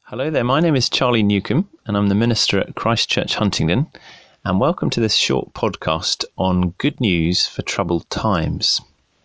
Hello there, my name is Charlie Newcomb and I'm the minister at Christ Church Huntingdon, and welcome to this short podcast on good news for troubled times.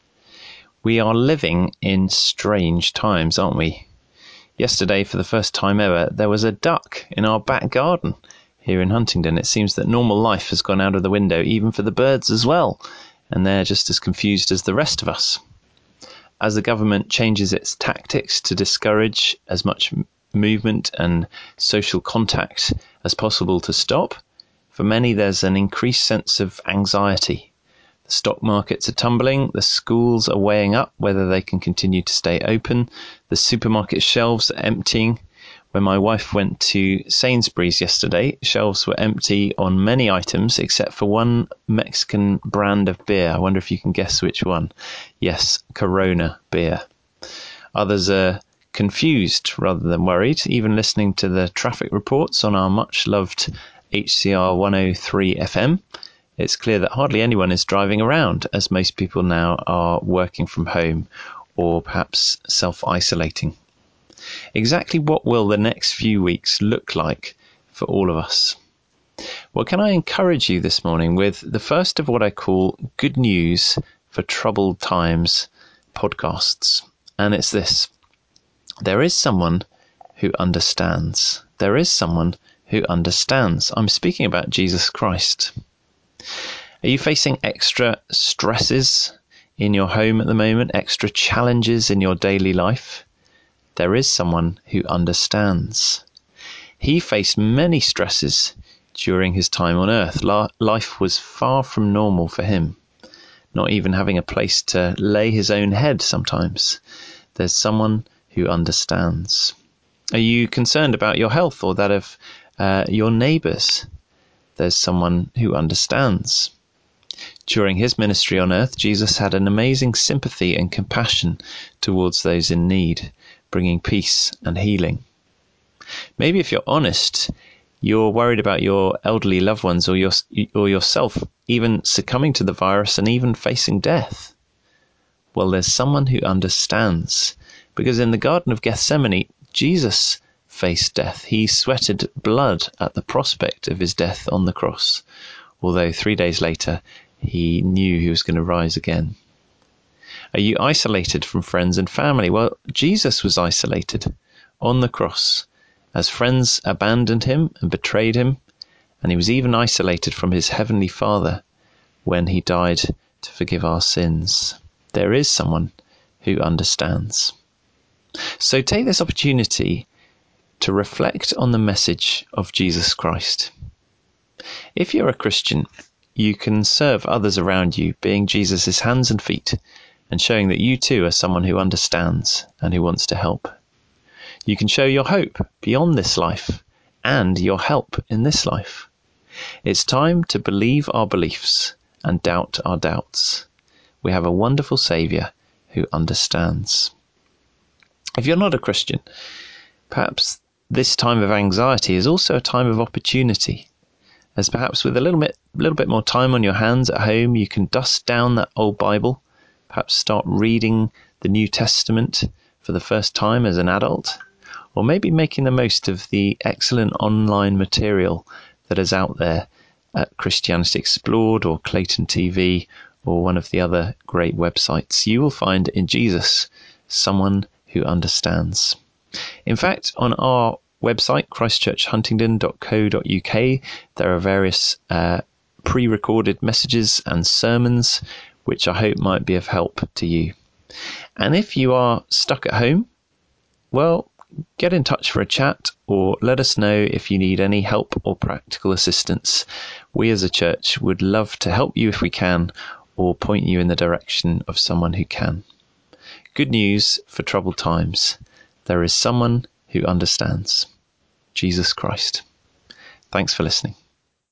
We are living in strange times, aren't we? Yesterday, for the first time ever, there was a duck in our back garden here in Huntingdon. It seems that normal life has gone out of the window, even for the birds as well, and they're just as confused as the rest of us. As the government changes its tactics to discourage as much movement and social contact as possible to stop, for many there's an increased sense of anxiety. The stock markets are tumbling, the schools are weighing up whether they can continue to stay open, the supermarket shelves are emptying. When my wife went to Sainsbury's yesterday, shelves were empty on many items except for one Mexican brand of beer. I wonder if you can guess which one. Yes, Corona beer. Others are confused rather than worried, even listening to the traffic reports on our much-loved HCR 103 FM. It's clear that hardly anyone is driving around, as most people now are working from home or perhaps self-isolating. Exactly what will the next few weeks look like for all of us? Well, can I encourage you this morning with the first of what I call Good News for Troubled Times podcasts. And it's this: there is someone who understands. There is someone who understands. I'm speaking about Jesus Christ. Are you facing extra stresses in your home at the moment, extra challenges in your daily life? There is someone who understands. He faced many stresses during his time on earth. Life was far from normal for him, not even having a place to lay his own head sometimes. There's someone who understands. Are you concerned about your health or that of your neighbours? There's someone who understands. During his ministry on earth, Jesus had an amazing sympathy and compassion towards those in need, bringing peace and healing. Maybe if you're honest, you're worried about your elderly loved ones or yourself even succumbing to the virus and even facing death. Well, there's someone who understands, because in the Garden of Gethsemane, Jesus faced death. He sweated blood at the prospect of his death on the cross, although 3 days later he knew he was going to rise again. Are you isolated from friends and family? Well, Jesus was isolated on the cross as friends abandoned him and betrayed him, and he was even isolated from his heavenly Father when he died to forgive our sins. There is someone who understands. So take this opportunity to reflect on the message of Jesus Christ. If you're a Christian, you can serve others around you, being Jesus' hands and feet, and showing that you too are someone who understands and who wants to help. You can show your hope beyond this life and your help in this life. It's time to believe our beliefs and doubt our doubts. We have a wonderful Saviour who understands. If you're not a Christian, perhaps this time of anxiety is also a time of opportunity, as perhaps with a little bit more time on your hands at home, you can dust down that old Bible, perhaps start reading the New Testament for the first time as an adult, or maybe making the most of the excellent online material that is out there at Christianity Explored or Clayton TV or one of the other great websites. You will find in Jesus someone who understands. In fact, on our website, christchurchhuntingdon.co.uk, there are various pre-recorded messages and sermons which I hope might be of help to you. And if you are stuck at home, well, get in touch for a chat or let us know if you need any help or practical assistance. We as a church would love to help you if we can, or point you in the direction of someone who can. Good news for troubled times. There is someone who understands. Jesus Christ. Thanks for listening.